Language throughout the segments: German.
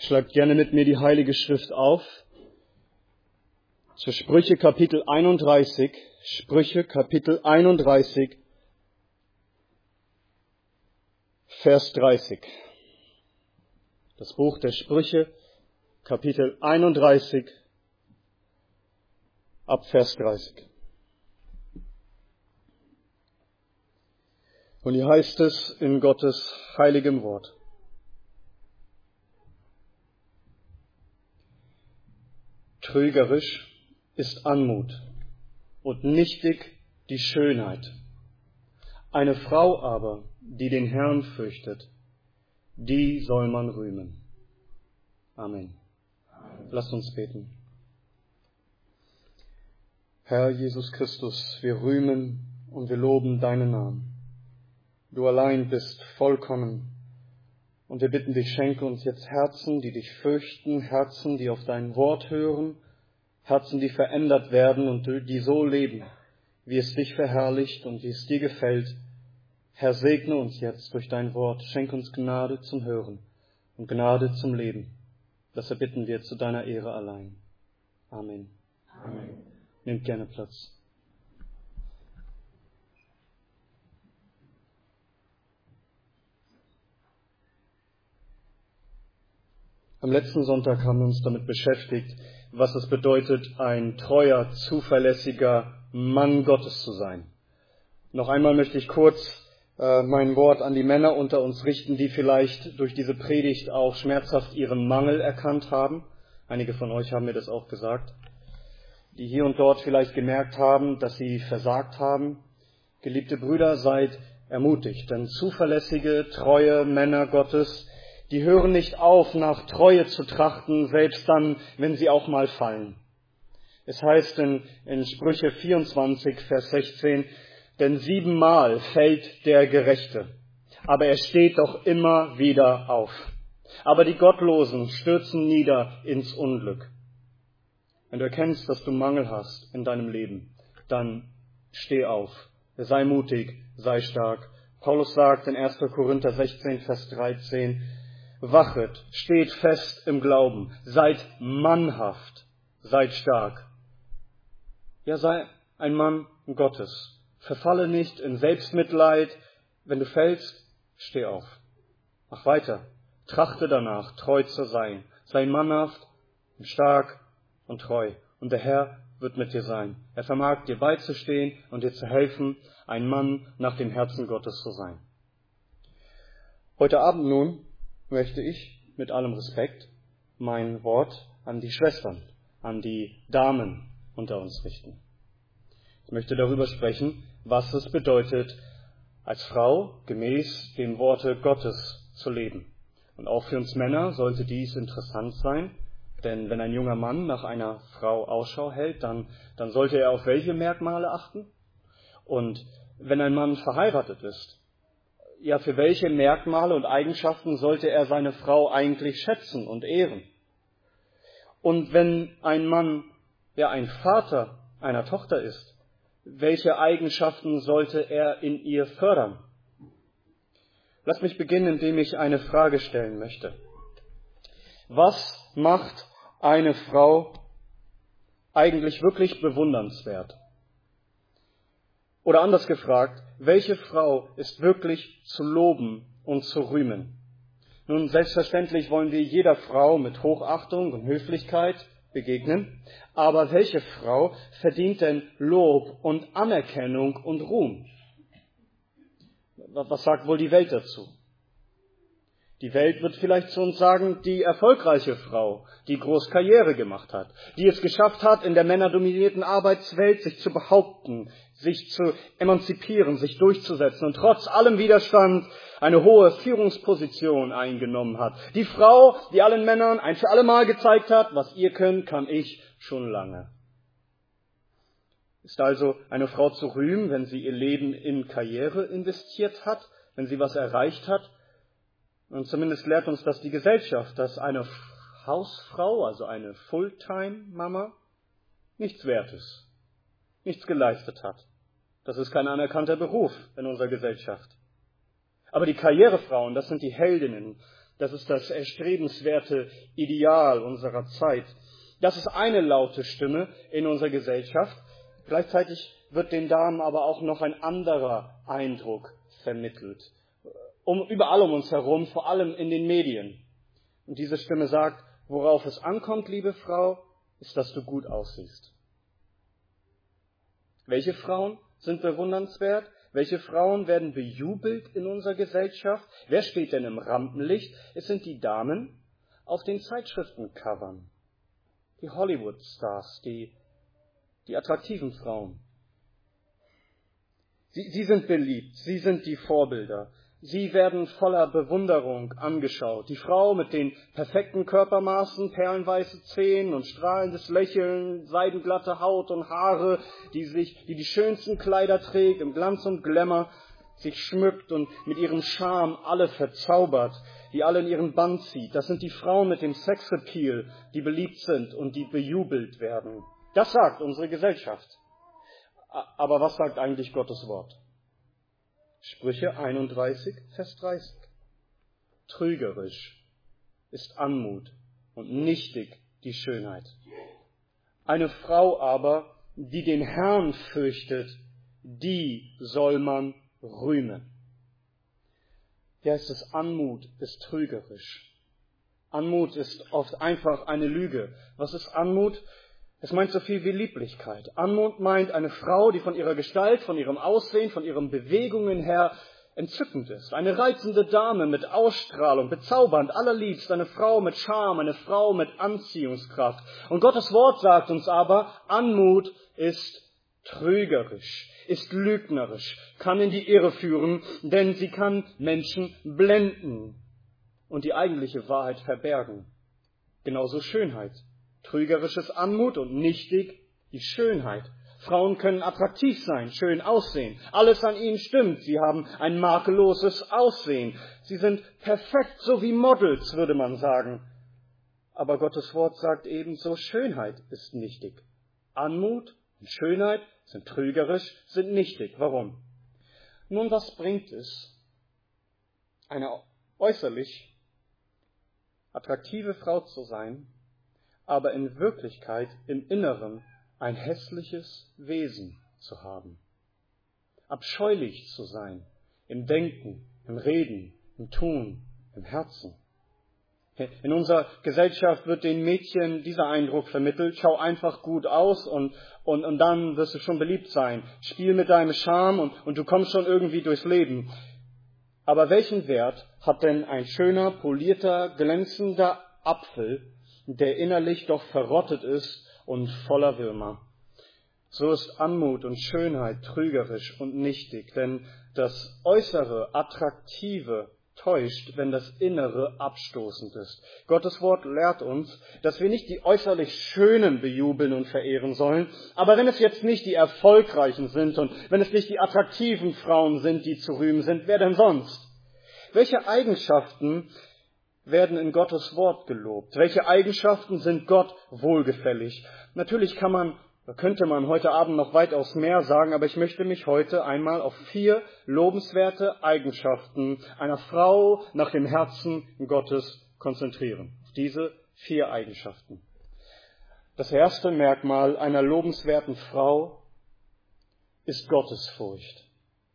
Schlagt gerne mit mir die Heilige Schrift auf. Zu Sprüche Kapitel 31. Sprüche Kapitel 31, Vers 30. Das Buch der Sprüche, Kapitel 31, ab Vers 30. Und hier heißt es in Gottes heiligem Wort: Trügerisch ist Anmut und nichtig die Schönheit. Eine Frau aber, die den Herrn fürchtet, die soll man rühmen. Amen. Lasst uns beten. Herr Jesus Christus, wir rühmen und wir loben deinen Namen. Du allein bist vollkommen. Und wir bitten dich, schenke uns jetzt Herzen, die dich fürchten, Herzen, die auf dein Wort hören, Herzen, die verändert werden und die so leben, wie es dich verherrlicht und wie es dir gefällt. Herr, segne uns jetzt durch dein Wort, schenke uns Gnade zum Hören und Gnade zum Leben. Das erbitten wir zu deiner Ehre allein. Amen. Amen. Nehmt gerne Platz. Am letzten Sonntag haben wir uns damit beschäftigt, was es bedeutet, ein treuer, zuverlässiger Mann Gottes zu sein. Noch einmal möchte ich kurz mein Wort an die Männer unter uns richten, die vielleicht durch diese Predigt auch schmerzhaft ihren Mangel erkannt haben. Einige von euch haben mir das auch gesagt. Die hier und dort vielleicht gemerkt haben, dass sie versagt haben. Geliebte Brüder, seid ermutigt, denn zuverlässige, treue Männer Gottes, die hören nicht auf, nach Treue zu trachten, selbst dann, wenn sie auch mal fallen. Es heißt in Sprüche 24, Vers 16, denn 7-mal fällt der Gerechte, aber er steht doch immer wieder auf. Aber die Gottlosen stürzen nieder ins Unglück. Wenn du erkennst, dass du Mangel hast in deinem Leben, dann steh auf, sei mutig, sei stark. Paulus sagt in 1. Korinther 16, Vers 13, wachet, steht fest im Glauben, seid mannhaft, seid stark. Ja, sei ein Mann Gottes. Verfalle nicht in Selbstmitleid. Wenn du fällst, steh auf. Mach weiter. Trachte danach, treu zu sein. Sei mannhaft, stark und treu. Und der Herr wird mit dir sein. Er vermag dir beizustehen und dir zu helfen, ein Mann nach dem Herzen Gottes zu sein. Heute Abend nun möchte ich mit allem Respekt mein Wort an die Schwestern, an die Damen unter uns richten. Ich möchte darüber sprechen, was es bedeutet, als Frau gemäß dem Worte Gottes zu leben. Und auch für uns Männer sollte dies interessant sein, denn wenn ein junger Mann nach einer Frau Ausschau hält, dann sollte er auf welche Merkmale achten? Und wenn ein Mann verheiratet ist, ja, für welche Merkmale und Eigenschaften sollte er seine Frau eigentlich schätzen und ehren? Und wenn ein Mann, ja, ein Vater einer Tochter ist, welche Eigenschaften sollte er in ihr fördern? Lass mich beginnen, indem ich eine Frage stellen möchte. Was macht eine Frau eigentlich wirklich bewundernswert? Oder anders gefragt, welche Frau ist wirklich zu loben und zu rühmen? Nun, selbstverständlich wollen wir jeder Frau mit Hochachtung und Höflichkeit begegnen, aber welche Frau verdient denn Lob und Anerkennung und Ruhm? Was sagt wohl die Welt dazu? Die Welt wird vielleicht zu uns sagen, die erfolgreiche Frau, die groß Karriere gemacht hat, die es geschafft hat, in der männerdominierten Arbeitswelt sich zu behaupten, sich zu emanzipieren, sich durchzusetzen und trotz allem Widerstand eine hohe Führungsposition eingenommen hat. Die Frau, die allen Männern ein für alle Mal gezeigt hat, was ihr könnt, kann ich schon lange. Ist also eine Frau zu rühmen, wenn sie ihr Leben in Karriere investiert hat, wenn sie was erreicht hat? Und zumindest lehrt uns das die Gesellschaft, dass eine Hausfrau, also eine Fulltime-Mama, nichts wert ist, nichts geleistet hat. Das ist kein anerkannter Beruf in unserer Gesellschaft. Aber die Karrierefrauen, das sind die Heldinnen Das ist das erstrebenswerte Ideal unserer Zeit. Das ist eine laute Stimme in unserer Gesellschaft. Gleichzeitig wird den Damen aber auch noch ein anderer Eindruck vermittelt. Überall um uns herum, vor allem in den Medien. Und diese Stimme sagt, worauf es ankommt, liebe Frau, ist, dass du gut aussiehst. Welche Frauen sind bewundernswert? Welche Frauen werden bejubelt in unserer Gesellschaft? Wer steht denn im Rampenlicht? Es sind die Damen auf den Zeitschriftencovern. Die Hollywood-Stars, die attraktiven Frauen. Sie sind beliebt, sie sind die Vorbilder. Sie werden voller Bewunderung angeschaut. Die Frau mit den perfekten Körpermaßen, perlenweiße Zähne und strahlendes Lächeln, seidenglatte Haut und Haare, die schönsten Kleider trägt, im Glanz und Glamour, sich schmückt und mit ihrem Charme alle verzaubert, die alle in ihren Bann zieht. Das sind die Frauen mit dem Sexappeal, die beliebt sind und die bejubelt werden. Das sagt unsere Gesellschaft. Aber was sagt eigentlich Gottes Wort? Sprüche 31, Vers 30. Trügerisch ist Anmut und nichtig die Schönheit. Eine Frau aber, die den Herrn fürchtet, die soll man rühmen. Hier heißt es, Anmut ist trügerisch. Anmut ist oft einfach eine Lüge. Was ist Anmut? Es meint so viel wie Lieblichkeit. Anmut meint eine Frau, die von ihrer Gestalt, von ihrem Aussehen, von ihren Bewegungen her entzückend ist. Eine reizende Dame mit Ausstrahlung, bezaubernd, allerliebst. Eine Frau mit Charme, eine Frau mit Anziehungskraft. Und Gottes Wort sagt uns aber, Anmut ist trügerisch, ist lügnerisch, kann in die Irre führen, denn sie kann Menschen blenden und die eigentliche Wahrheit verbergen. Genauso Schönheit. Trügerisches Anmut und nichtig die Schönheit. Frauen können attraktiv sein, schön aussehen. Alles an ihnen stimmt. Sie haben ein makelloses Aussehen. Sie sind perfekt, so wie Models, würde man sagen. Aber Gottes Wort sagt ebenso, Schönheit ist nichtig. Anmut und Schönheit sind trügerisch, sind nichtig. Warum? Nun, was bringt es, eine äußerlich attraktive Frau zu sein, aber in Wirklichkeit im Inneren ein hässliches Wesen zu haben? Abscheulich zu sein, im Denken, im Reden, im Tun, im Herzen. In unserer Gesellschaft wird den Mädchen dieser Eindruck vermittelt, schau einfach gut aus und dann wirst du schon beliebt sein. Spiel mit deinem Charme und du kommst schon irgendwie durchs Leben. Aber welchen Wert hat denn ein schöner, polierter, glänzender Apfel, der innerlich doch verrottet ist und voller Würmer? So ist Anmut und Schönheit trügerisch und nichtig, denn das Äußere, Attraktive täuscht, wenn das Innere abstoßend ist. Gottes Wort lehrt uns, dass wir nicht die äußerlich Schönen bejubeln und verehren sollen, aber wenn es jetzt nicht die Erfolgreichen sind und wenn es nicht die attraktiven Frauen sind, die zu rühmen sind, wer denn sonst? Welche Eigenschaften werden in Gottes Wort gelobt? Welche Eigenschaften sind Gott wohlgefällig? Natürlich könnte man heute Abend noch weitaus mehr sagen, aber ich möchte mich heute einmal auf 4 lobenswerte Eigenschaften einer Frau nach dem Herzen Gottes konzentrieren. Auf diese 4 Eigenschaften. Das erste Merkmal einer lobenswerten Frau ist Gottesfurcht.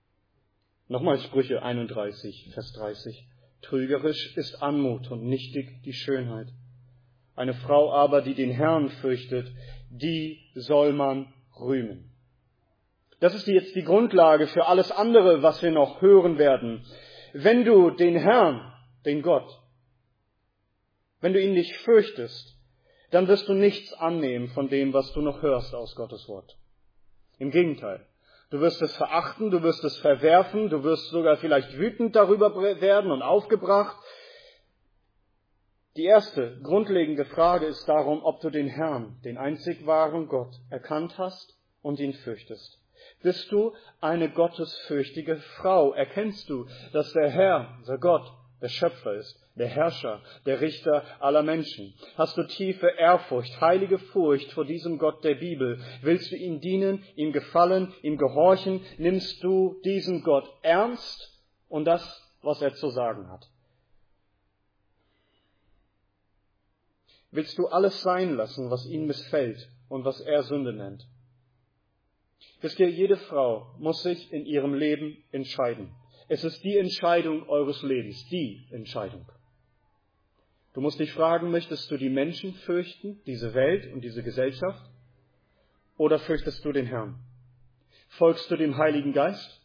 Nochmal Sprüche 31, Vers 30. Trügerisch ist Anmut und nichtig die Schönheit. Eine Frau aber, die den Herrn fürchtet, die soll man rühmen. Das ist jetzt die Grundlage für alles andere, was wir noch hören werden. Wenn du den Herrn, den Gott, wenn du ihn nicht fürchtest, dann wirst du nichts annehmen von dem, was du noch hörst aus Gottes Wort. Im Gegenteil. Du wirst es verachten, du wirst es verwerfen, du wirst sogar vielleicht wütend darüber werden und aufgebracht. Die erste grundlegende Frage ist darum, ob du den Herrn, den einzig wahren Gott, erkannt hast und ihn fürchtest. Bist du eine gottesfürchtige Frau? Erkennst du, dass der Herr, der Gott, der Schöpfer ist, der Herrscher, der Richter aller Menschen? Hast du tiefe Ehrfurcht, heilige Furcht vor diesem Gott der Bibel? Willst du ihm dienen, ihm gefallen, ihm gehorchen? Nimmst du diesen Gott ernst und das, was er zu sagen hat? Willst du alles sein lassen, was ihm missfällt und was er Sünde nennt? Wisst ihr, jede Frau muss sich in ihrem Leben entscheiden. Es ist die Entscheidung eures Lebens, die Entscheidung. Du musst dich fragen, möchtest du die Menschen fürchten, diese Welt und diese Gesellschaft, oder fürchtest du den Herrn? Folgst du dem Heiligen Geist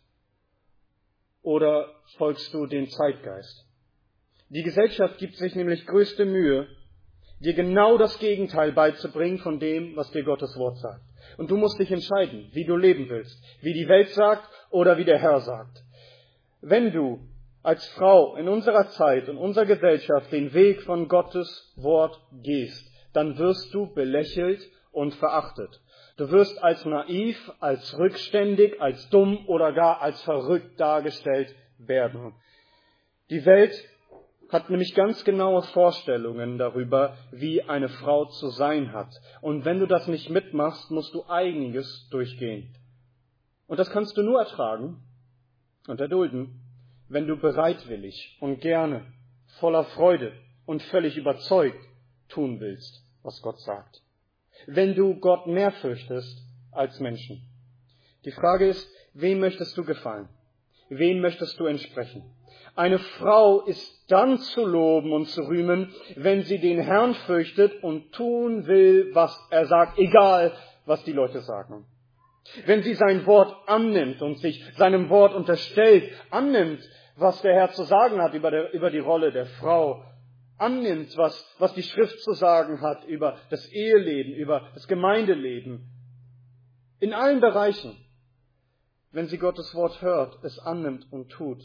oder folgst du dem Zeitgeist? Die Gesellschaft gibt sich nämlich größte Mühe, dir genau das Gegenteil beizubringen von dem, was dir Gottes Wort sagt. Und du musst dich entscheiden, wie du leben willst, wie die Welt sagt oder wie der Herr sagt. Wenn du als Frau in unserer Zeit, in unserer Gesellschaft den Weg von Gottes Wort gehst, dann wirst du belächelt und verachtet. Du wirst als naiv, als rückständig, als dumm oder gar als verrückt dargestellt werden. Die Welt hat nämlich ganz genaue Vorstellungen darüber, wie eine Frau zu sein hat. Und wenn du das nicht mitmachst, musst du einiges durchgehen. Und das kannst du nur ertragen und erdulden, wenn du bereitwillig und gerne, voller Freude und völlig überzeugt tun willst, was Gott sagt. Wenn du Gott mehr fürchtest als Menschen. Die Frage ist, wem möchtest du gefallen? Wem möchtest du entsprechen? Eine Frau ist dann zu loben und zu rühmen, wenn sie den Herrn fürchtet und tun will, was er sagt, egal was die Leute sagen. Wenn sie sein Wort annimmt und sich seinem Wort unterstellt, annimmt, was der Herr zu sagen hat über die Rolle der Frau, annimmt, was die Schrift zu sagen hat über das Eheleben, über das Gemeindeleben, in allen Bereichen, wenn sie Gottes Wort hört, es annimmt und tut,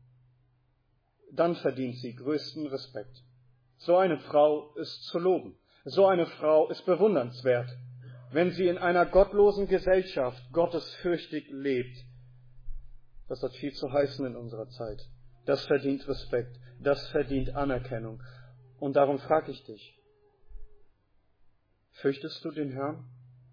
dann verdient sie größten Respekt. So eine Frau ist zu loben. So eine Frau ist bewundernswert, wenn sie in einer gottlosen Gesellschaft gottesfürchtig lebt. Das hat viel zu heißen in unserer Zeit. Das verdient Respekt. Das verdient Anerkennung. Und darum frage ich dich, fürchtest du den Herrn?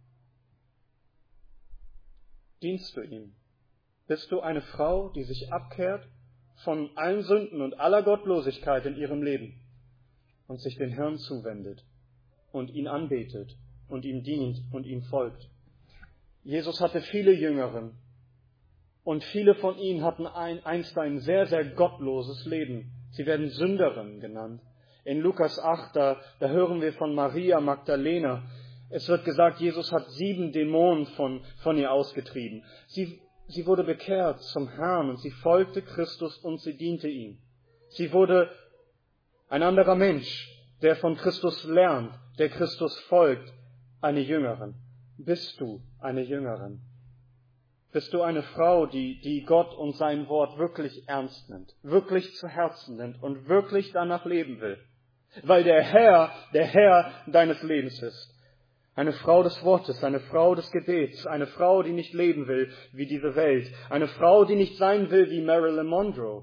Dienst du ihm? Bist du eine Frau, die sich abkehrt von allen Sünden und aller Gottlosigkeit in ihrem Leben und sich den Herrn zuwendet und ihn anbetet und ihm dient und ihm folgt? Jesus hatte viele Jüngeren und viele von ihnen hatten einst ein sehr, sehr gottloses Leben. Sie werden Sünderinnen genannt. In Lukas 8, da hören wir von Maria Magdalena. Es wird gesagt, Jesus hat 7 Dämonen von ihr ausgetrieben. Sie wurde bekehrt zum Herrn und sie folgte Christus und sie diente ihm. Sie wurde ein anderer Mensch, der von Christus lernt, der Christus folgt, eine Jüngerin. Bist du eine Jüngerin? Bist du eine Frau, die Gott und sein Wort wirklich ernst nimmt, wirklich zu Herzen nimmt und wirklich danach leben will? Weil der Herr deines Lebens ist. Eine Frau des Wortes, eine Frau des Gebets, eine Frau, die nicht leben will wie diese Welt, eine Frau, die nicht sein will wie Marilyn Monroe,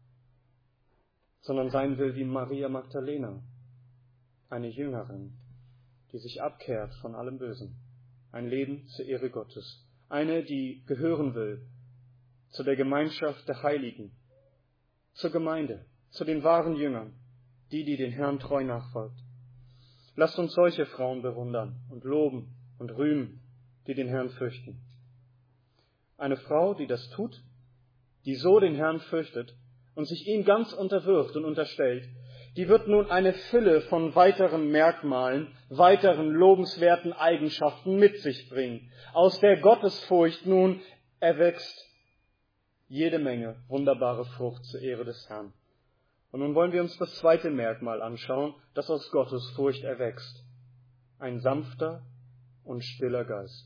sondern sein will wie Maria Magdalena, eine Jüngerin, die sich abkehrt von allem Bösen, ein Leben zur Ehre Gottes, eine, die gehören will zu der Gemeinschaft der Heiligen, zur Gemeinde, zu den wahren Jüngern, die den Herrn treu nachfolgt. Lasst uns solche Frauen bewundern und loben und rühmen, die den Herrn fürchten. Eine Frau, die das tut, die so den Herrn fürchtet und sich ihm ganz unterwirft und unterstellt, die wird nun eine Fülle von weiteren Merkmalen, weiteren lobenswerten Eigenschaften mit sich bringen. Aus der Gottesfurcht nun erwächst jede Menge wunderbare Frucht zur Ehre des Herrn. Und nun wollen wir uns das zweite Merkmal anschauen, das aus Gottesfurcht erwächst. Ein sanfter und stiller Geist.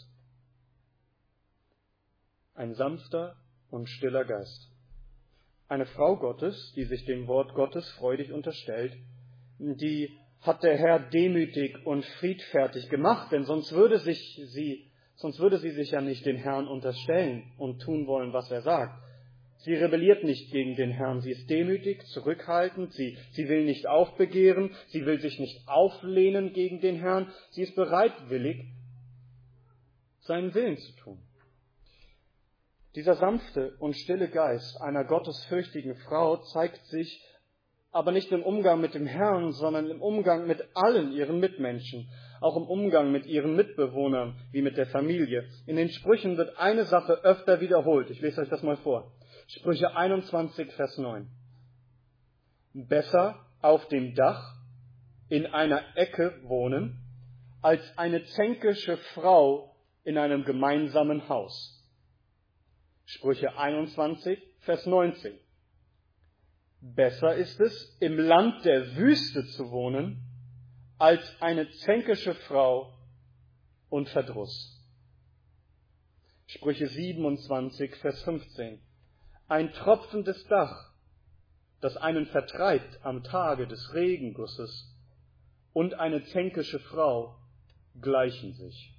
Ein sanfter und stiller Geist. Eine Frau Gottes, die sich dem Wort Gottes freudig unterstellt, die hat der Herr demütig und friedfertig gemacht, denn sonst würde sie sich ja nicht den Herrn unterstellen und tun wollen, was er sagt. Sie rebelliert nicht gegen den Herrn, sie ist demütig, zurückhaltend, sie will nicht aufbegehren, sie will sich nicht auflehnen gegen den Herrn, sie ist bereitwillig, seinen Willen zu tun. Dieser sanfte und stille Geist einer gottesfürchtigen Frau zeigt sich aber nicht im Umgang mit dem Herrn, sondern im Umgang mit allen ihren Mitmenschen, auch im Umgang mit ihren Mitbewohnern, wie mit der Familie. In den Sprüchen wird eine Sache öfter wiederholt. Ich lese euch das mal vor. Sprüche 21, Vers 9. Besser auf dem Dach in einer Ecke wohnen, als eine zänkische Frau in einem gemeinsamen Haus. Sprüche 21, Vers 19. Besser ist es, im Land der Wüste zu wohnen, als eine zänkische Frau und Verdruss. Sprüche 27, Vers 15. Ein tropfendes Dach, das einen vertreibt am Tage des Regengusses, und eine zänkische Frau gleichen sich.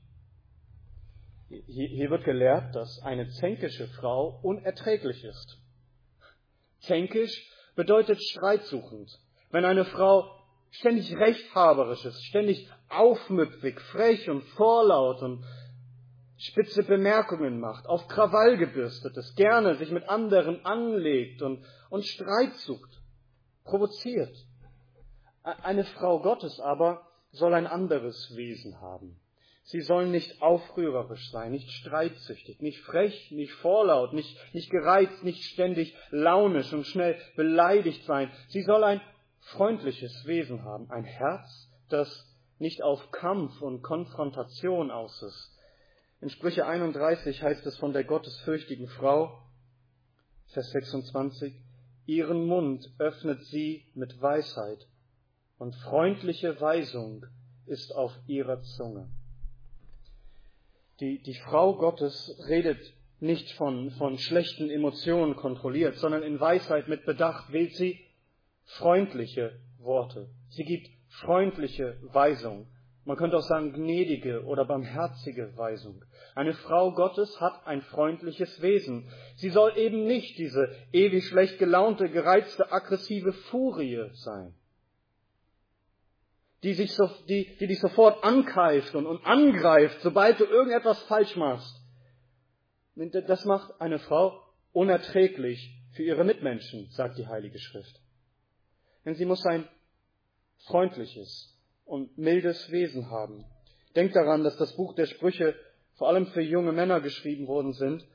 Hier wird gelehrt, dass eine zänkische Frau unerträglich ist. Zänkisch bedeutet streitsuchend. Wenn eine Frau ständig rechthaberisch ist, ständig aufmüpfig, frech und vorlaut und spitze Bemerkungen macht, auf Krawall gebürstet ist, gerne sich mit anderen anlegt und Streit sucht, provoziert. Eine Frau Gottes aber soll ein anderes Wesen haben. Sie soll nicht aufrührerisch sein, nicht streitsüchtig, nicht frech, nicht vorlaut, nicht gereizt, nicht ständig launisch und schnell beleidigt sein. Sie soll ein freundliches Wesen haben, ein Herz, das nicht auf Kampf und Konfrontation aus ist. In Sprüche 31 heißt es von der gottesfürchtigen Frau, Vers 26, ihren Mund öffnet sie mit Weisheit und freundliche Weisung ist auf ihrer Zunge. Die Frau Gottes redet nicht von schlechten Emotionen kontrolliert, sondern in Weisheit mit Bedacht wählt sie freundliche Worte. Sie gibt freundliche Weisung. Man könnte auch sagen gnädige oder barmherzige Weisung. Eine Frau Gottes hat ein freundliches Wesen. Sie soll eben nicht diese ewig schlecht gelaunte, gereizte, aggressive Furie sein, die dich sofort ankeift und angreift, sobald du irgendetwas falsch machst. Das macht eine Frau unerträglich für ihre Mitmenschen, sagt die Heilige Schrift. Denn sie muss ein freundliches und mildes Wesen haben. Denkt daran, dass das Buch der Sprüche vor allem für junge Männer geschrieben worden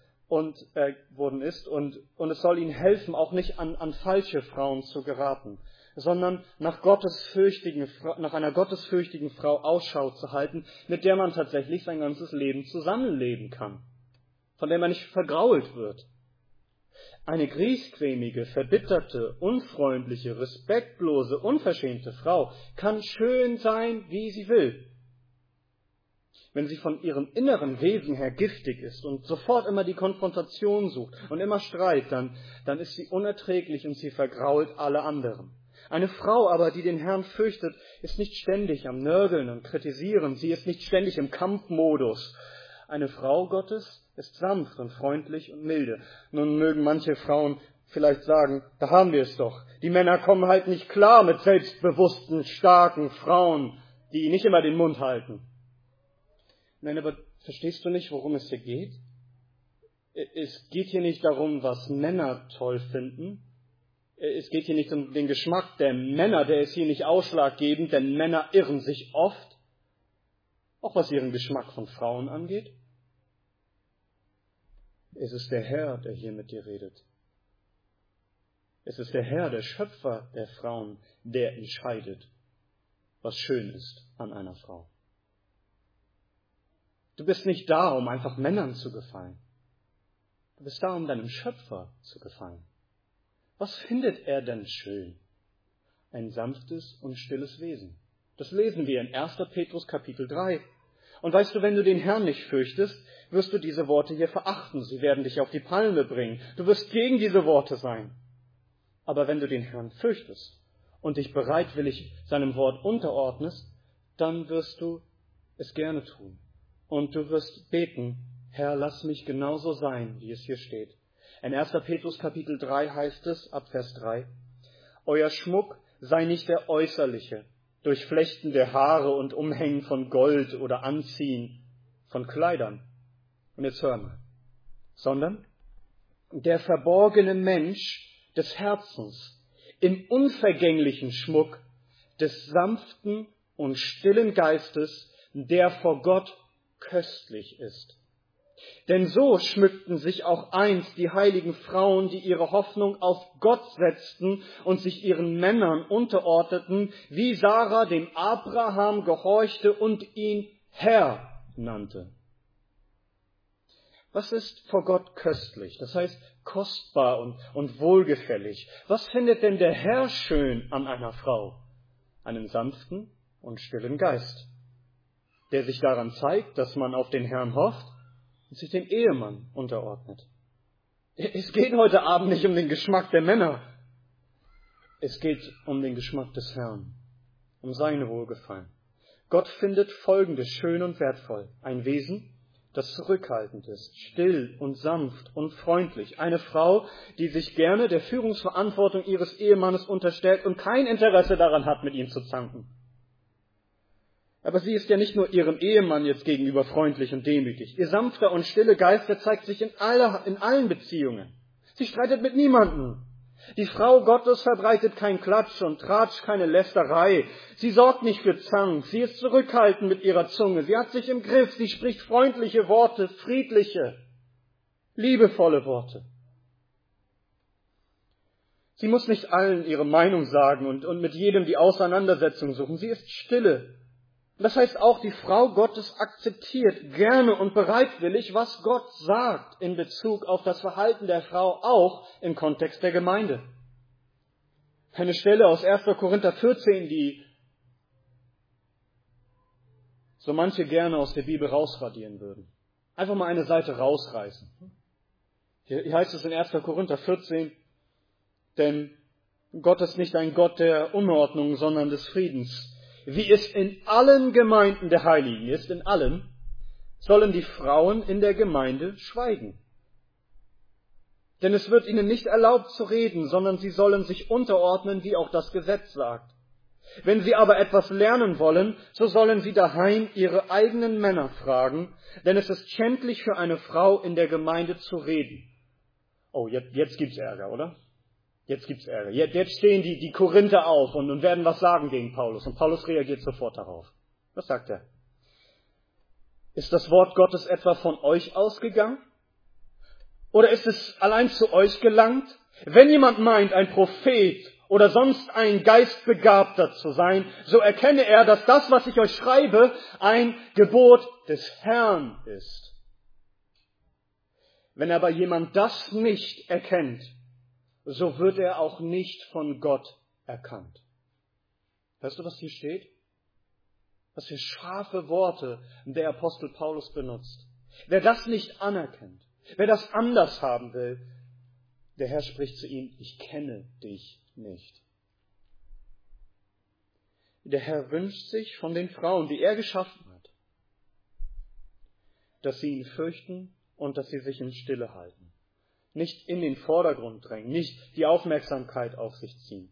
ist und es soll ihnen helfen, auch nicht an falsche Frauen zu geraten, sondern nach einer gottesfürchtigen Frau Ausschau zu halten, mit der man tatsächlich sein ganzes Leben zusammenleben kann, von der man nicht vergrault wird. Eine griesgrämige, verbitterte, unfreundliche, respektlose, unverschämte Frau kann schön sein, wie sie will. Wenn sie von ihrem inneren Wesen her giftig ist und sofort immer die Konfrontation sucht und immer Streit, dann ist sie unerträglich und sie vergrault alle anderen. Eine Frau aber, die den Herrn fürchtet, ist nicht ständig am Nörgeln und Kritisieren. Sie ist nicht ständig im Kampfmodus. Eine Frau Gottes ist sanft und freundlich und milde. Nun mögen manche Frauen vielleicht sagen, da haben wir es doch. Die Männer kommen halt nicht klar mit selbstbewussten, starken Frauen, die nicht immer den Mund halten. Nein, aber verstehst du nicht, worum es hier geht? Es geht hier nicht darum, was Männer toll finden. Es geht hier nicht um den Geschmack der Männer, der ist hier nicht ausschlaggebend, denn Männer irren sich oft, auch was ihren Geschmack von Frauen angeht. Es ist der Herr, der hier mit dir redet. Es ist der Herr, der Schöpfer der Frauen, der entscheidet, was schön ist an einer Frau. Du bist nicht da, um einfach Männern zu gefallen. Du bist da, um deinem Schöpfer zu gefallen. Was findet er denn schön? Ein sanftes und stilles Wesen. Das lesen wir in 1. Petrus Kapitel 3. Und weißt du, wenn du den Herrn nicht fürchtest, wirst du diese Worte hier verachten. Sie werden dich auf die Palme bringen. Du wirst gegen diese Worte sein. Aber wenn du den Herrn fürchtest und dich bereitwillig seinem Wort unterordnest, dann wirst du es gerne tun. Und du wirst beten, Herr, lass mich genauso sein, wie es hier steht. In 1. Petrus Kapitel 3 heißt es, ab Vers 3, euer Schmuck sei nicht der äußerliche, durch Flechten der Haare und Umhängen von Gold oder Anziehen von Kleidern. Und jetzt hör mal. Sondern der verborgene Mensch des Herzens, im unvergänglichen Schmuck des sanften und stillen Geistes, der vor Gott köstlich ist. Denn so schmückten sich auch einst die heiligen Frauen, die ihre Hoffnung auf Gott setzten und sich ihren Männern unterordneten, wie Sarah dem Abraham gehorchte und ihn Herr nannte. Was ist vor Gott köstlich? Das heißt kostbar und wohlgefällig. Was findet denn der Herr schön an einer Frau? Einen sanften und stillen Geist, der sich daran zeigt, dass man auf den Herrn hofft und sich dem Ehemann unterordnet. Es geht heute Abend nicht um den Geschmack der Männer. Es geht um den Geschmack des Herrn, um sein Wohlgefallen. Gott findet Folgendes schön und wertvoll. Ein Wesen, das zurückhaltend ist, still und sanft und freundlich. Eine Frau, die sich gerne der Führungsverantwortung ihres Ehemannes unterstellt und kein Interesse daran hat, mit ihm zu zanken. Aber sie ist ja nicht nur ihrem Ehemann jetzt gegenüber freundlich und demütig. Ihr sanfter und stiller Geist, der zeigt sich in allen Beziehungen. Sie streitet mit niemandem. Die Frau Gottes verbreitet kein Klatsch und Tratsch, keine Lästerei. Sie sorgt nicht für Zank. Sie ist zurückhaltend mit ihrer Zunge. Sie hat sich im Griff. Sie spricht freundliche Worte, friedliche, liebevolle Worte. Sie muss nicht allen ihre Meinung sagen und mit jedem die Auseinandersetzung suchen. Sie ist stille. Das heißt auch, die Frau Gottes akzeptiert gerne und bereitwillig, was Gott sagt in Bezug auf das Verhalten der Frau, auch im Kontext der Gemeinde. Eine Stelle aus 1. Korinther 14, die so manche gerne aus der Bibel rausradieren würden. Einfach mal eine Seite rausreißen. Hier heißt es in 1. Korinther 14, denn Gott ist nicht ein Gott der Unordnung, sondern des Friedens. Wie es in allen Gemeinden der Heiligen ist, in allen, sollen die Frauen in der Gemeinde schweigen. Denn es wird ihnen nicht erlaubt zu reden, sondern sie sollen sich unterordnen, wie auch das Gesetz sagt. Wenn sie aber etwas lernen wollen, so sollen sie daheim ihre eigenen Männer fragen, denn es ist schändlich für eine Frau in der Gemeinde zu reden. Oh, jetzt gibt's Ärger, oder? Jetzt gibt's Ärger. Jetzt stehen die Korinther auf und werden was sagen gegen Paulus. Und Paulus reagiert sofort darauf. Was sagt er? Ist das Wort Gottes etwa von euch ausgegangen? Oder ist es allein zu euch gelangt? Wenn jemand meint, ein Prophet oder sonst ein Geistbegabter zu sein, so erkenne er, dass das, was ich euch schreibe, ein Gebot des Herrn ist. Wenn aber jemand das nicht erkennt, so wird er auch nicht von Gott erkannt. Hörst du, was hier steht? Was für scharfe Worte der Apostel Paulus benutzt. Wer das nicht anerkennt, wer das anders haben will, der Herr spricht zu ihm, ich kenne dich nicht. Der Herr wünscht sich von den Frauen, die er geschaffen hat, dass sie ihn fürchten und dass sie sich in Stille halten. Nicht in den Vordergrund drängen, nicht die Aufmerksamkeit auf sich ziehen.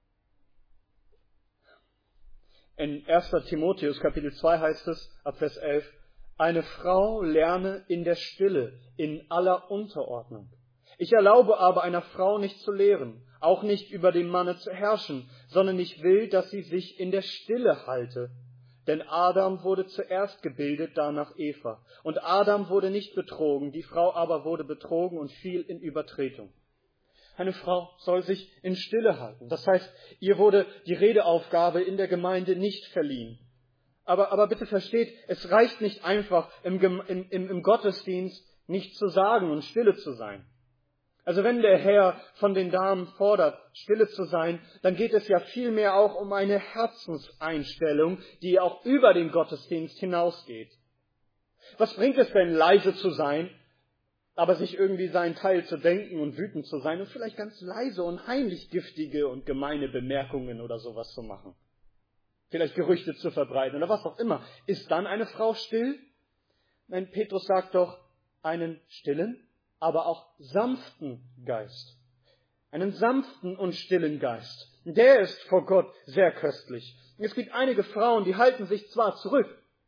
In 1. Timotheus Kapitel 2 heißt es, ab Vers 11, eine Frau lerne in der Stille, in aller Unterordnung. Ich erlaube aber einer Frau nicht zu lehren, auch nicht über den Manne zu herrschen, sondern ich will, dass sie sich in der Stille halte. Denn Adam wurde zuerst gebildet, danach Eva. Und Adam wurde nicht betrogen, die Frau aber wurde betrogen und fiel in Übertretung. Eine Frau soll sich in Stille halten. Das heißt, ihr wurde die Redeaufgabe in der Gemeinde nicht verliehen. Aber bitte versteht, es reicht nicht einfach, im Gottesdienst nichts zu sagen und stille zu sein. Also wenn der Herr von den Damen fordert, stille zu sein, dann geht es ja vielmehr auch um eine Herzenseinstellung, die auch über den Gottesdienst hinausgeht. Was bringt es denn, leise zu sein, aber sich irgendwie seinen Teil zu denken und wütend zu sein und vielleicht ganz leise und heimlich giftige und gemeine Bemerkungen oder sowas zu machen? Vielleicht Gerüchte zu verbreiten oder was auch immer. Ist dann eine Frau still? Nein, Petrus sagt doch, einen stillen, aber auch sanften Geist. Einen sanften und stillen Geist. Der ist vor Gott sehr köstlich. Es gibt einige Frauen, die halten sich zwar zurück.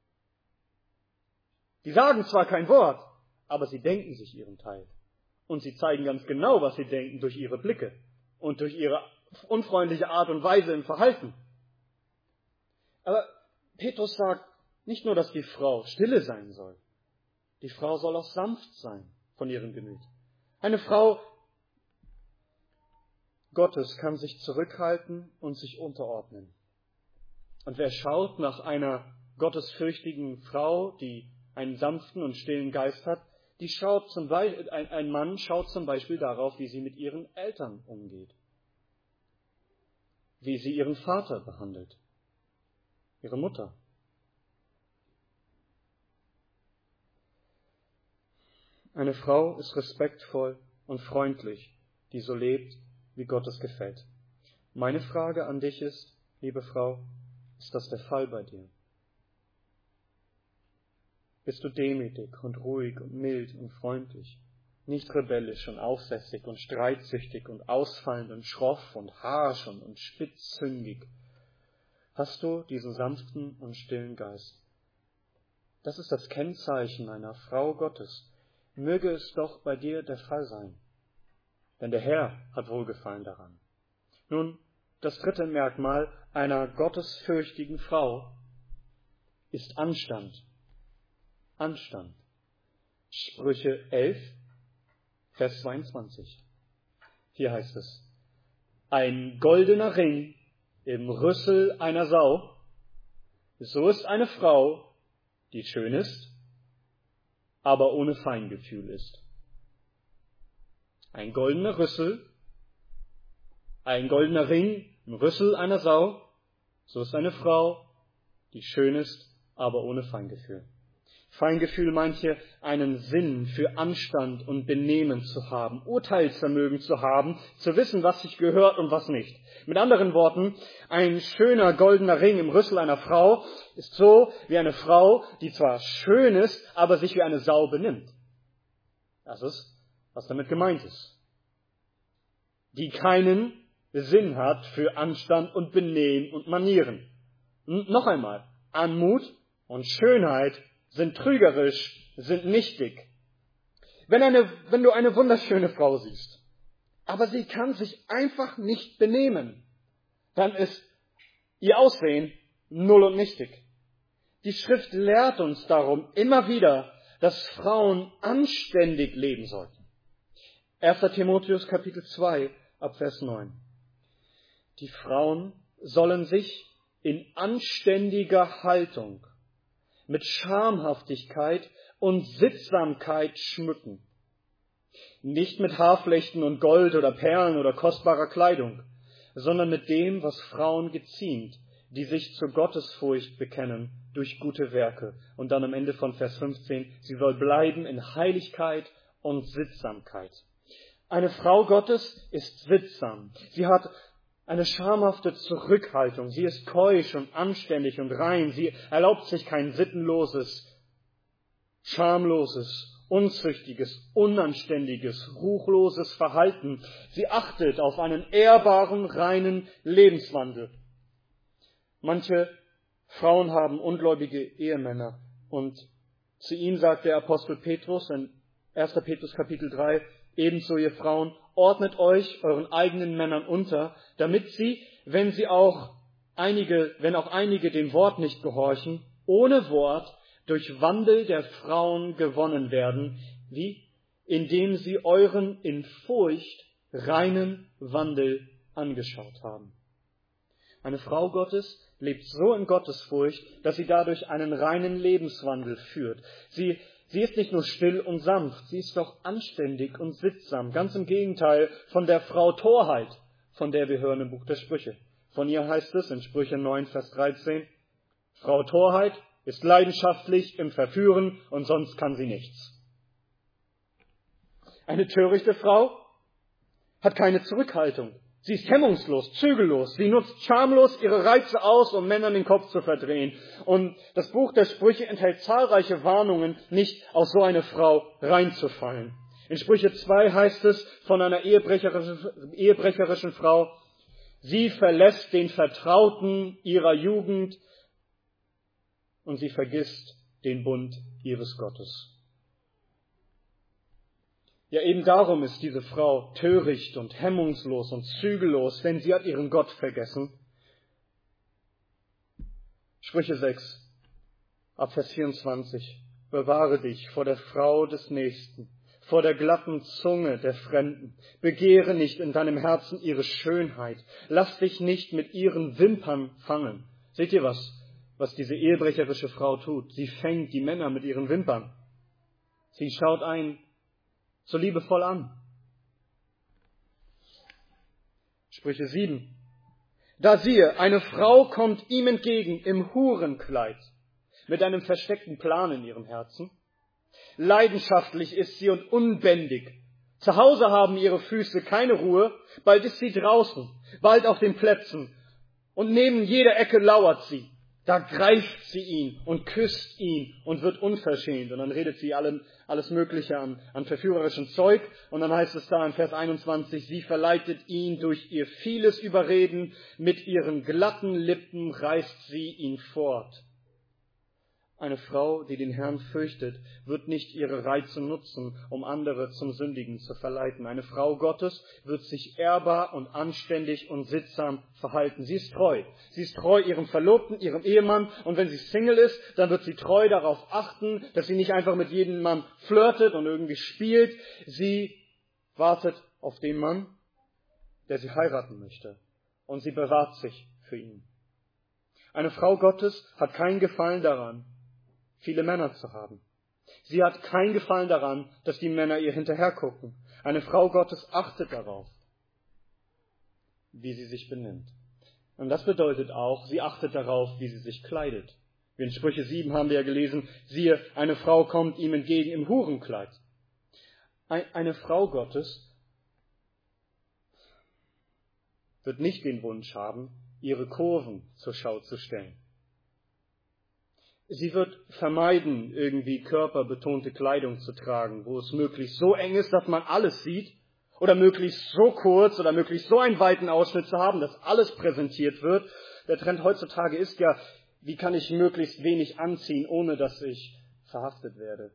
Die sagen zwar kein Wort, aber sie denken sich ihren Teil. Und sie zeigen ganz genau, was sie denken, durch ihre Blicke und durch ihre unfreundliche Art und Weise im Verhalten. Aber Petrus sagt nicht nur, dass die Frau stille sein soll. Die Frau soll auch sanft sein von ihrem Gemüt. Eine Frau Gottes kann sich zurückhalten und sich unterordnen. Und wer schaut nach einer gottesfürchtigen Frau, die einen sanften und stillen Geist hat, ein Mann schaut zum Beispiel darauf, wie sie mit ihren Eltern umgeht, wie sie ihren Vater behandelt, ihre Mutter. Eine Frau ist respektvoll und freundlich, die so lebt, wie Gott es gefällt. Meine Frage an dich ist, liebe Frau, ist das der Fall bei dir? Bist du demütig und ruhig und mild und freundlich, nicht rebellisch und aufsässig und streitsüchtig und ausfallend und schroff und harsch und spitzhüngig? Hast du diesen sanften und stillen Geist? Das ist das Kennzeichen einer Frau Gottes. Möge es doch bei dir der Fall sein. Denn der Herr hat Wohlgefallen daran. Nun, das dritte Merkmal einer gottesfürchtigen Frau ist Anstand. Anstand. Sprüche 11, Vers 22. Hier heißt es: Ein goldener Ring im Rüssel einer Sau, so ist eine Frau, die schön ist, aber ohne Feingefühl ist. Ein goldener Rüssel, ein goldener Ring im Rüssel einer Sau, so ist eine Frau, die schön ist, aber ohne Feingefühl. Feingefühl meint hier einen Sinn für Anstand und Benehmen zu haben, Urteilsvermögen zu haben, zu wissen, was sich gehört und was nicht. Mit anderen Worten, ein schöner goldener Ring im Rüssel einer Frau ist so wie eine Frau, die zwar schön ist, aber sich wie eine Sau benimmt. Das ist, was damit gemeint ist. Die keinen Sinn hat für Anstand und Benehmen und Manieren. Und noch einmal, Anmut und Schönheit sind trügerisch, sind nichtig. Wenn du eine wunderschöne Frau siehst, aber sie kann sich einfach nicht benehmen, dann ist ihr Aussehen null und nichtig. Die Schrift lehrt uns darum immer wieder, dass Frauen anständig leben sollten. 1. Timotheus Kapitel 2, ab Vers 9. Die Frauen sollen sich in anständiger Haltung mit Schamhaftigkeit und Sittsamkeit schmücken. Nicht mit Haarflechten und Gold oder Perlen oder kostbarer Kleidung, sondern mit dem, was Frauen geziemt, die sich zur Gottesfurcht bekennen durch gute Werke. Und dann am Ende von Vers 15, sie soll bleiben in Heiligkeit und Sittsamkeit. Eine Frau Gottes ist sittsam. Sie hat eine schamhafte Zurückhaltung. Sie ist keusch und anständig und rein. Sie erlaubt sich kein sittenloses, schamloses, unzüchtiges, unanständiges, ruchloses Verhalten. Sie achtet auf einen ehrbaren, reinen Lebenswandel. Manche Frauen haben ungläubige Ehemänner und zu ihnen sagt der Apostel Petrus in 1. Petrus Kapitel 3, ebenso ihr Frauen, ordnet euch euren eigenen Männern unter, damit sie, wenn auch einige dem Wort nicht gehorchen, ohne Wort durch Wandel der Frauen gewonnen werden, wie? Indem sie euren in Furcht reinen Wandel angeschaut haben. Eine Frau Gottes lebt so in Gottesfurcht, dass sie dadurch einen reinen Lebenswandel führt. Sie ist nicht nur still und sanft, sie ist doch anständig und sittsam. Ganz im Gegenteil von der Frau Torheit, von der wir hören im Buch der Sprüche. Von ihr heißt es in Sprüche 9, Vers 13, Frau Torheit ist leidenschaftlich im Verführen und sonst kann sie nichts. Eine törichte Frau hat keine Zurückhaltung. Sie ist hemmungslos, zügellos. Sie nutzt schamlos ihre Reize aus, um Männern den Kopf zu verdrehen. Und das Buch der Sprüche enthält zahlreiche Warnungen, nicht auf so eine Frau reinzufallen. In Sprüche 2 heißt es von einer ehebrecherischen Frau, sie verlässt den Vertrauten ihrer Jugend und sie vergisst den Bund ihres Gottes. Ja, eben darum ist diese Frau töricht und hemmungslos und zügellos, denn sie hat ihren Gott vergessen. Sprüche 6, ab Vers 24. Bewahre dich vor der Frau des Nächsten, vor der glatten Zunge der Fremden. Begehre nicht in deinem Herzen ihre Schönheit. Lass dich nicht mit ihren Wimpern fangen. Seht ihr was diese ehebrecherische Frau tut? Sie fängt die Männer mit ihren Wimpern. Sie schaut einen so liebevoll an. Sprüche 7. Da siehe, eine Frau kommt ihm entgegen im Hurenkleid, mit einem versteckten Plan in ihrem Herzen. Leidenschaftlich ist sie und unbändig. Zu Hause haben ihre Füße keine Ruhe, bald ist sie draußen, bald auf den Plätzen. Und neben jeder Ecke lauert sie. Da greift sie ihn und küsst ihn und wird unverschämt. Und dann redet sie alles Mögliche an verführerischem Zeug. Und dann heißt es da in Vers 21, sie verleitet ihn durch ihr vieles Überreden. Mit ihren glatten Lippen reißt sie ihn fort. Eine Frau, die den Herrn fürchtet, wird nicht ihre Reize nutzen, um andere zum Sündigen zu verleiten. Eine Frau Gottes wird sich ehrbar und anständig und sittsam verhalten. Sie ist treu. Sie ist treu ihrem Verlobten, ihrem Ehemann. Und wenn sie Single ist, dann wird sie treu darauf achten, dass sie nicht einfach mit jedem Mann flirtet und irgendwie spielt. Sie wartet auf den Mann, der sie heiraten möchte. Und sie bewahrt sich für ihn. Eine Frau Gottes hat keinen Gefallen daran, viele Männer zu haben. Sie hat keinen Gefallen daran, dass die Männer ihr hinterhergucken. Eine Frau Gottes achtet darauf, wie sie sich benimmt. Und das bedeutet auch, sie achtet darauf, wie sie sich kleidet. Wie in Sprüche 7 haben wir ja gelesen, siehe, eine Frau kommt ihm entgegen im Hurenkleid. Eine Frau Gottes wird nicht den Wunsch haben, ihre Kurven zur Schau zu stellen. Sie wird vermeiden, irgendwie körperbetonte Kleidung zu tragen, wo es möglichst so eng ist, dass man alles sieht, oder möglichst so kurz oder möglichst so einen weiten Ausschnitt zu haben, dass alles präsentiert wird. Der Trend heutzutage ist ja, wie kann ich möglichst wenig anziehen, ohne dass ich verhaftet werde.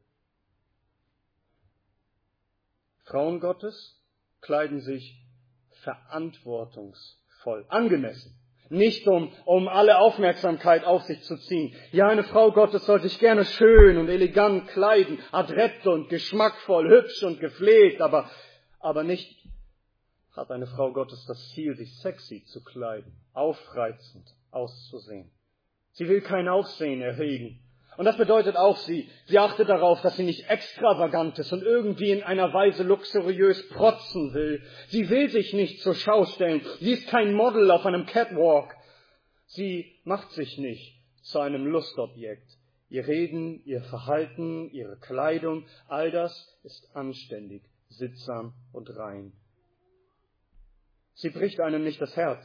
Frauen Gottes kleiden sich verantwortungsvoll, angemessen. Nicht um alle Aufmerksamkeit auf sich zu ziehen. Ja, eine Frau Gottes soll sich gerne schön und elegant kleiden, adrett und geschmackvoll, hübsch und gepflegt, aber nicht hat eine Frau Gottes das Ziel, sich sexy zu kleiden, aufreizend auszusehen. Sie will kein Aufsehen erregen. Und das bedeutet auch, sie achtet darauf, dass sie nicht extravagant ist und irgendwie in einer Weise luxuriös protzen will. Sie will sich nicht zur Schau stellen. Sie ist kein Model auf einem Catwalk. Sie macht sich nicht zu einem Lustobjekt. Ihr Reden, ihr Verhalten, ihre Kleidung, all das ist anständig, sittsam und rein. Sie bricht einem nicht das Herz.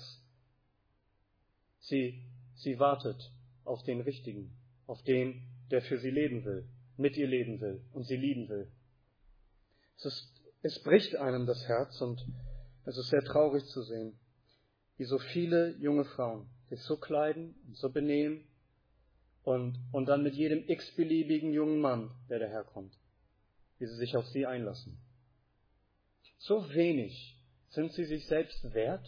Sie wartet auf den Richtigen. Auf den, der für sie leben will, mit ihr leben will und sie lieben will. Es bricht einem das Herz und es ist sehr traurig zu sehen, wie so viele junge Frauen sich so kleiden und so benehmen und dann mit jedem x-beliebigen jungen Mann, der daherkommt, wie sie sich auf sie einlassen. So wenig sind sie sich selbst wert,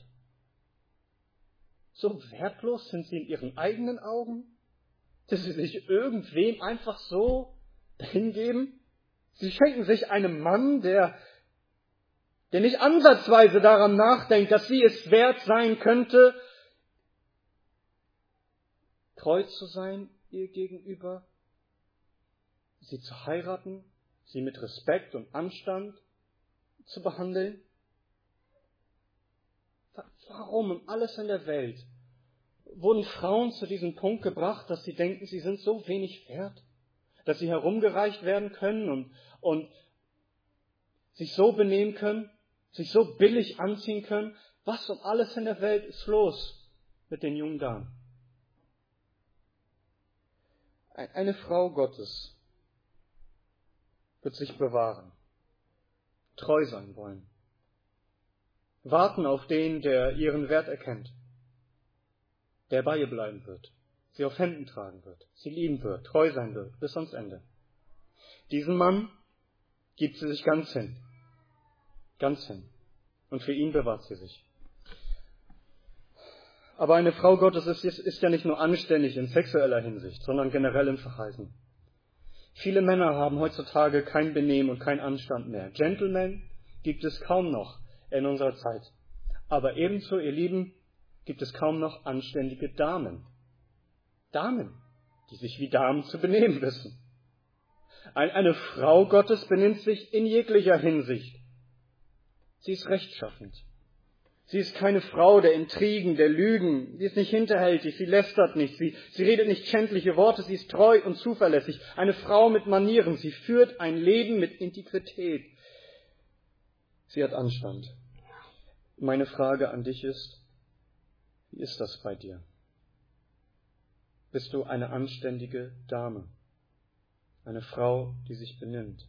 so wertlos sind sie in ihren eigenen Augen, dass sie sich irgendwem einfach so hingeben. Sie schenken sich einem Mann, der nicht ansatzweise daran nachdenkt, dass sie es wert sein könnte, treu zu sein ihr gegenüber, sie zu heiraten, sie mit Respekt und Anstand zu behandeln. Warum um alles in der Welt wurden Frauen zu diesem Punkt gebracht, dass sie denken, sie sind so wenig wert, dass sie herumgereicht werden können und sich so benehmen können, sich so billig anziehen können? Was um alles in der Welt ist los mit den jungen Damen? Eine Frau Gottes wird sich bewahren, treu sein wollen, warten auf den, der ihren Wert erkennt, der bei ihr bleiben wird, sie auf Händen tragen wird, sie lieben wird, treu sein wird, bis ans Ende. Diesen Mann gibt sie sich ganz hin. ganz hin. Und für ihn bewahrt sie sich. Aber eine Frau Gottes ist ja nicht nur anständig in sexueller Hinsicht, sondern generell im Verhalten. Viele Männer haben heutzutage kein Benehmen und kein Anstand mehr. Gentlemen gibt es kaum noch in unserer Zeit. Aber ebenso, ihr Lieben, gibt es kaum noch anständige Damen. Damen, die sich wie Damen zu benehmen wissen. Eine Frau Gottes benimmt sich in jeglicher Hinsicht. Sie ist rechtschaffend. Sie ist keine Frau der Intrigen, der Lügen. Sie ist nicht hinterhältig, sie lästert nicht, sie redet nicht schändliche Worte, sie ist treu und zuverlässig. Eine Frau mit Manieren, sie führt ein Leben mit Integrität. Sie hat Anstand. Meine Frage an dich ist, wie ist das bei dir? Bist du eine anständige Dame? Eine Frau, die sich benimmt?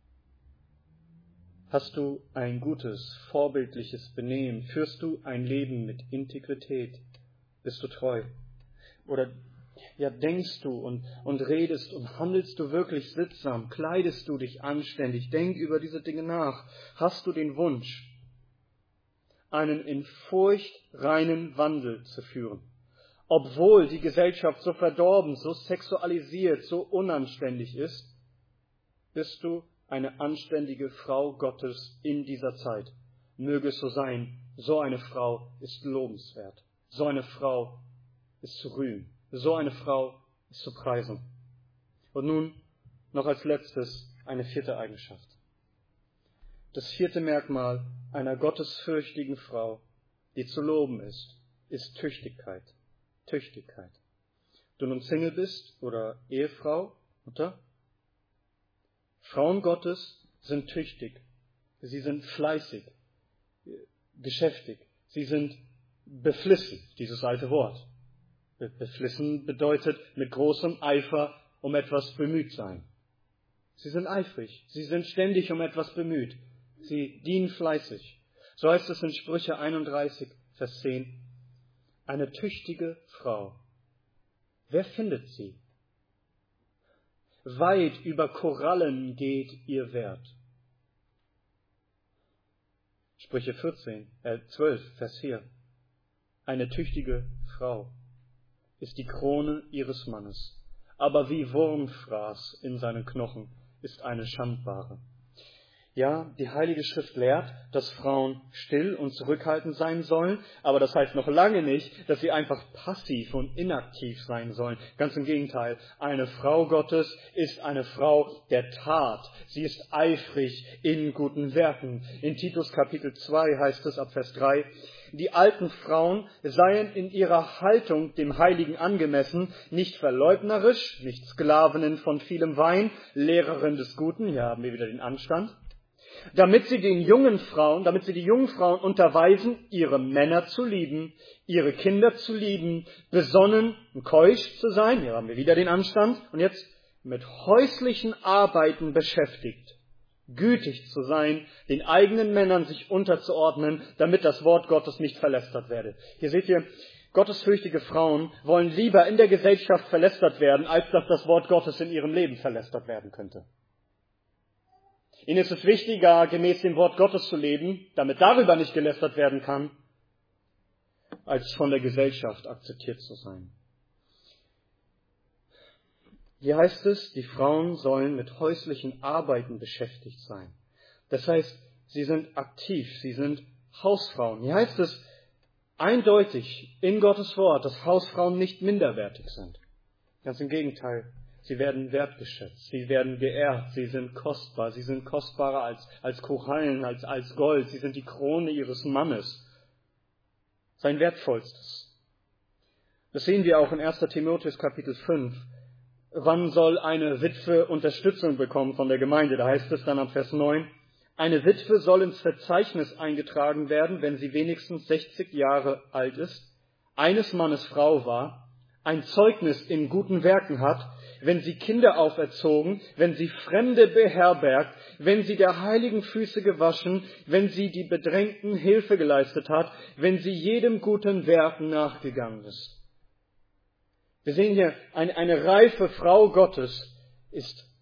Hast du ein gutes, vorbildliches Benehmen? Führst du ein Leben mit Integrität? Bist du treu? Oder denkst du und redest und handelst du wirklich sittsam? Kleidest du dich anständig? Denk über diese Dinge nach. Hast du den Wunsch, einen in Furcht reinen Wandel zu führen? Obwohl die Gesellschaft so verdorben, so sexualisiert, so unanständig ist, bist du eine anständige Frau Gottes in dieser Zeit. Möge es so sein, so eine Frau ist lobenswert. So eine Frau ist zu rühmen. So eine Frau ist zu preisen. Und nun noch als letztes eine vierte Eigenschaft. Das vierte Merkmal einer gottesfürchtigen Frau, die zu loben ist Tüchtigkeit. Tüchtigkeit. Du nun Single bist oder Ehefrau, Mutter, Frauen Gottes sind tüchtig, sie sind fleißig, geschäftig, sie sind beflissen, dieses alte Wort. Beflissen bedeutet mit großem Eifer um etwas bemüht sein. Sie sind eifrig, sie sind ständig um etwas bemüht, sie dienen fleißig. So heißt es in Sprüche 31, Vers 10, eine tüchtige Frau. Wer findet sie? Weit über Korallen geht ihr Wert. Sprüche 12, Vers 4. Eine tüchtige Frau ist die Krone ihres Mannes, aber wie Wurmfraß in seinen Knochen ist eine Schandware. Ja, die Heilige Schrift lehrt, dass Frauen still und zurückhaltend sein sollen, aber das heißt noch lange nicht, dass sie einfach passiv und inaktiv sein sollen. Ganz im Gegenteil, eine Frau Gottes ist eine Frau der Tat. Sie ist eifrig in guten Werken. In Titus Kapitel 2 heißt es ab Vers 3, die alten Frauen seien in ihrer Haltung dem Heiligen angemessen, nicht verleugnerisch, nicht Sklavinnen von vielem Wein, Lehrerin des Guten, hier haben wir wieder den Anstand, damit sie die jungen Frauen unterweisen, ihre Männer zu lieben, ihre Kinder zu lieben, besonnen und keusch zu sein, hier haben wir wieder den Anstand, und jetzt mit häuslichen Arbeiten beschäftigt, gütig zu sein, den eigenen Männern sich unterzuordnen, damit das Wort Gottes nicht verlästert werde. Hier seht ihr, gottesfürchtige Frauen wollen lieber in der Gesellschaft verlästert werden, als dass das Wort Gottes in ihrem Leben verlästert werden könnte. Ihnen ist es wichtiger, gemäß dem Wort Gottes zu leben, damit darüber nicht gelästert werden kann, als von der Gesellschaft akzeptiert zu sein. Hier heißt es, die Frauen sollen mit häuslichen Arbeiten beschäftigt sein. Das heißt, sie sind aktiv, sie sind Hausfrauen. Hier heißt es eindeutig in Gottes Wort, dass Hausfrauen nicht minderwertig sind. Ganz im Gegenteil. Sie werden wertgeschätzt, sie werden geehrt, sie sind kostbar, sie sind kostbarer als Korallen, als Gold, sie sind die Krone ihres Mannes, sein wertvollstes. Das sehen wir auch in 1. Timotheus Kapitel 5. Wann soll eine Witwe Unterstützung bekommen von der Gemeinde? Da heißt es dann ab Vers 9, eine Witwe soll ins Verzeichnis eingetragen werden, wenn sie wenigstens 60 Jahre alt ist, eines Mannes Frau war, ein Zeugnis in guten Werken hat, wenn sie Kinder auferzogen, wenn sie Fremde beherbergt, wenn sie der heiligen Füße gewaschen, wenn sie die Bedrängten Hilfe geleistet hat, wenn sie jedem guten Werk nachgegangen ist. Wir sehen hier, eine reife Frau Gottes ist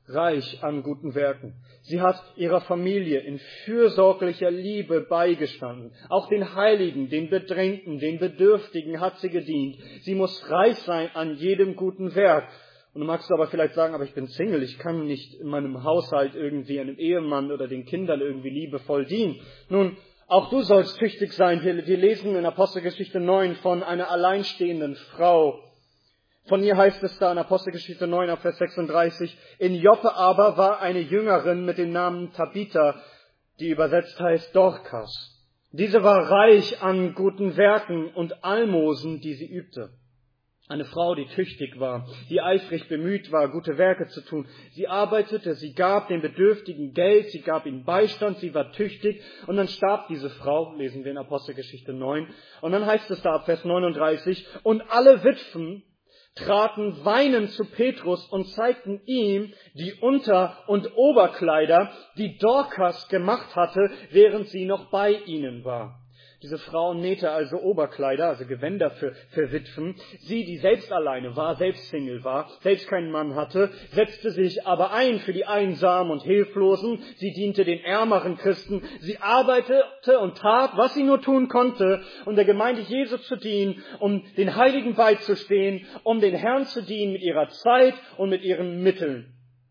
reich an guten Werken. Sie hat ihrer Familie in fürsorglicher Liebe beigestanden. Auch den Heiligen, den Bedrängten, den Bedürftigen hat sie gedient. Sie muss reich sein an jedem guten Werk. Und du magst aber vielleicht sagen, aber ich bin Single, ich kann nicht in meinem Haushalt irgendwie einem Ehemann oder den Kindern irgendwie liebevoll dienen. Nun, auch du sollst tüchtig sein. Wir lesen in Apostelgeschichte 9 von einer alleinstehenden Frau. Von ihr heißt es da in Apostelgeschichte 9 ab Vers 36, in Joppe aber war eine Jüngerin mit dem Namen Tabitha, die übersetzt heißt Dorkas. Diese war reich an guten Werken und Almosen, die sie übte. Eine Frau, die tüchtig war, die eifrig bemüht war, gute Werke zu tun. Sie arbeitete, sie gab den Bedürftigen Geld, sie gab ihnen Beistand, sie war tüchtig. Und dann starb diese Frau, lesen wir in Apostelgeschichte 9. Und dann heißt es da ab Vers 39, und alle Witwen traten weinend zu Petrus und zeigten ihm die Unter- und Oberkleider, die Dorkas gemacht hatte, während sie noch bei ihnen war. Diese Frau nähte also Oberkleider, also Gewänder für Witwen. Sie, die selbst alleine war, selbst Single war, selbst keinen Mann hatte, setzte sich aber ein für die Einsamen und Hilflosen. Sie diente den ärmeren Christen. Sie arbeitete und tat, was sie nur tun konnte, um der Gemeinde Jesu zu dienen, um den Heiligen beizustehen, um den Herrn zu dienen mit ihrer Zeit und mit ihren Mitteln.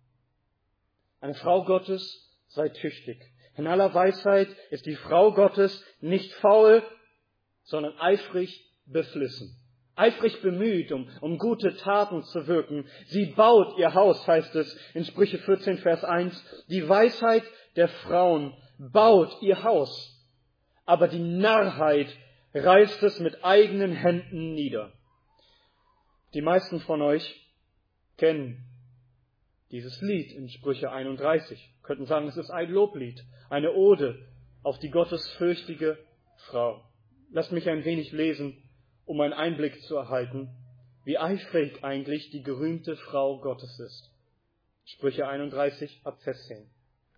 Eine Frau Gottes sei tüchtig. In aller Weisheit ist die Frau Gottes nicht faul, sondern eifrig beflissen. Eifrig bemüht, um gute Taten zu wirken. Sie baut ihr Haus, heißt es in Sprüche 14, Vers 1. Die Weisheit der Frauen baut ihr Haus, aber die Narrheit reißt es mit eigenen Händen nieder. Die meisten von euch kennen dieses Lied in Sprüche 31. Wir könnten sagen, es ist ein Loblied, eine Ode auf die gottesfürchtige Frau. Lasst mich ein wenig lesen, um einen Einblick zu erhalten, wie eifrig eigentlich die gerühmte Frau Gottes ist. Sprüche 31 ab Vers 10.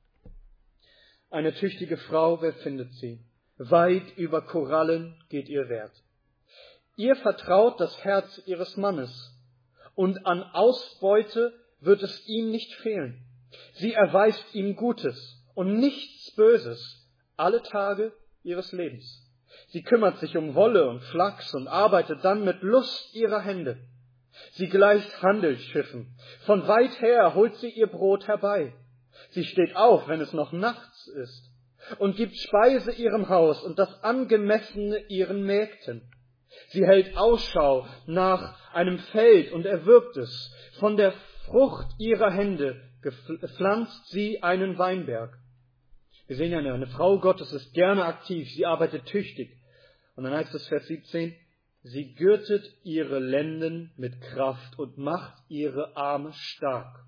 Eine tüchtige Frau, wer findet sie? Weit über Korallen geht ihr Wert. Ihr vertraut das Herz ihres Mannes, und an Ausbeute wird es ihm nicht fehlen. Sie erweist ihm Gutes und nichts Böses alle Tage ihres Lebens. Sie kümmert sich um Wolle und Flachs und arbeitet dann mit Lust ihrer Hände. Sie gleicht Handelsschiffen. Von weit her holt sie ihr Brot herbei. Sie steht auf, wenn es noch nachts ist, und gibt Speise ihrem Haus und das Angemessene ihren Mägden. Sie hält Ausschau nach einem Feld und erwirbt es. Von der Frucht ihrer Hände pflanzt sie einen Weinberg. Wir sehen ja, eine Frau Gottes ist gerne aktiv, sie arbeitet tüchtig. Und dann heißt es Vers 17, sie gürtet ihre Lenden mit Kraft und macht ihre Arme stark.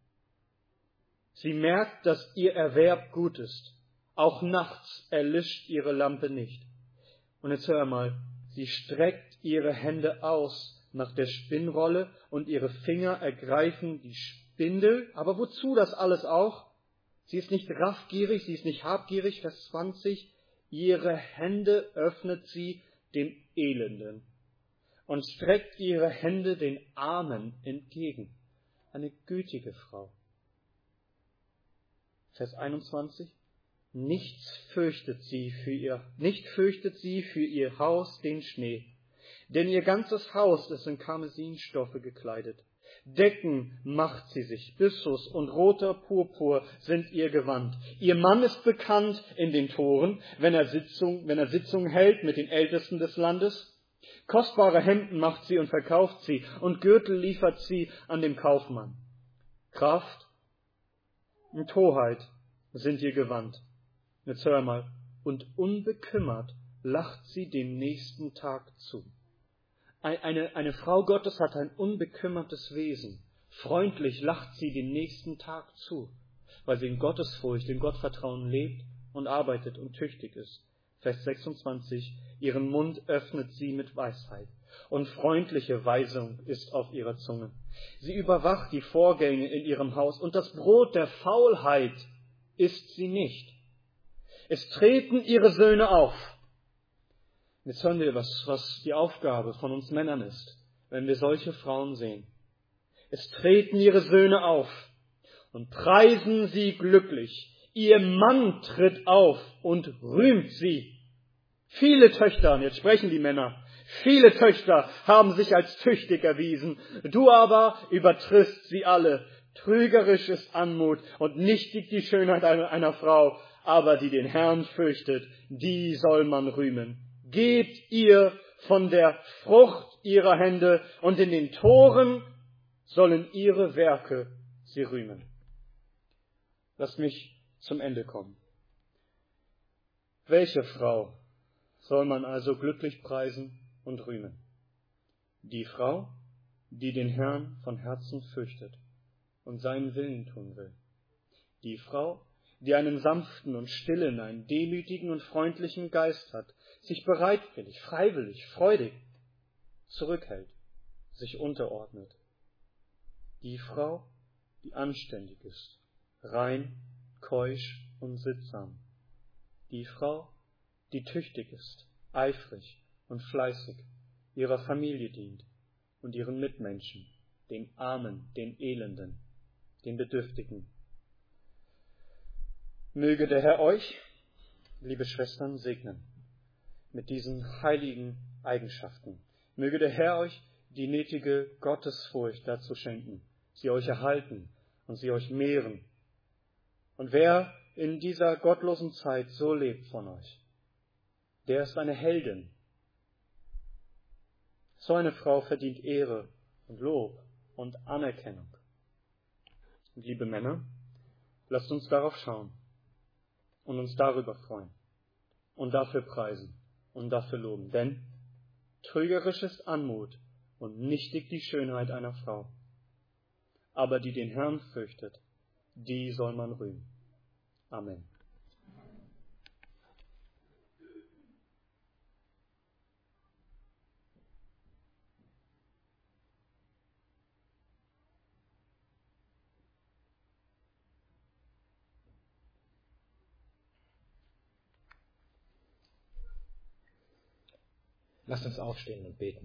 Sie merkt, dass ihr Erwerb gut ist. Auch nachts erlischt ihre Lampe nicht. Und jetzt hör mal, sie streckt ihre Hände aus nach der Spinnrolle und ihre Finger ergreifen die Spindel. Aber wozu das alles auch? Sie ist nicht raffgierig, sie ist nicht habgierig. Vers 20, ihre Hände öffnet sie dem Elenden und streckt ihre Hände den Armen entgegen. Eine gütige Frau. Vers 21, nicht fürchtet sie für ihr Haus den Schnee. Denn ihr ganzes Haus ist in Karmesinstoffe gekleidet. Decken macht sie sich, Byssus und roter Purpur sind ihr Gewand. Ihr Mann ist bekannt in den Toren, wenn er Sitzung hält mit den Ältesten des Landes. Kostbare Hemden macht sie und verkauft sie, und Gürtel liefert sie an dem Kaufmann. Kraft und Torheit sind ihr Gewand. Jetzt hör mal, und unbekümmert lacht sie dem nächsten Tag zu. Eine Frau Gottes hat ein unbekümmertes Wesen. Freundlich lacht sie den nächsten Tag zu, weil sie in Gottesfurcht, in Gottvertrauen lebt und arbeitet und tüchtig ist. Vers 26, ihren Mund öffnet sie mit Weisheit und freundliche Weisung ist auf ihrer Zunge. Sie überwacht die Vorgänge in ihrem Haus und das Brot der Faulheit isst sie nicht. Es treten ihre Söhne auf. Jetzt hören wir, was die Aufgabe von uns Männern ist, wenn wir solche Frauen sehen. Es treten ihre Söhne auf und preisen sie glücklich. Ihr Mann tritt auf und rühmt sie. Viele Töchter, und jetzt sprechen die Männer, viele Töchter haben sich als tüchtig erwiesen. Du aber übertriffst sie alle. Trügerisch ist Anmut und nichtig die Schönheit einer Frau, aber die den Herrn fürchtet, die soll man rühmen. Gebt ihr von der Frucht ihrer Hände und in den Toren sollen ihre Werke sie rühmen. Lasst mich zum Ende kommen. Welche Frau soll man also glücklich preisen und rühmen? Die Frau, die den Herrn von Herzen fürchtet und seinen Willen tun will. Die Frau, die einen sanften und stillen, einen demütigen und freundlichen Geist hat, sich bereitwillig, freiwillig, freudig zurückhält, sich unterordnet. Die Frau, die anständig ist, rein, keusch und sittsam. Die Frau, die tüchtig ist, eifrig und fleißig, ihrer Familie dient und ihren Mitmenschen, den Armen, den Elenden, den Bedürftigen. Möge der Herr euch, liebe Schwestern, segnen mit diesen heiligen Eigenschaften. Möge der Herr euch die nötige Gottesfurcht dazu schenken, sie euch erhalten und sie euch mehren. Und wer in dieser gottlosen Zeit so lebt von euch, der ist eine Heldin. So eine Frau verdient Ehre und Lob und Anerkennung. Und liebe Männer, lasst uns darauf schauen und uns darüber freuen und dafür preisen und dafür loben. Denn trügerisch ist Anmut und nichtig die Schönheit einer Frau. Aber die den Herrn fürchtet, die soll man rühmen. Amen. Lasst uns aufstehen und beten.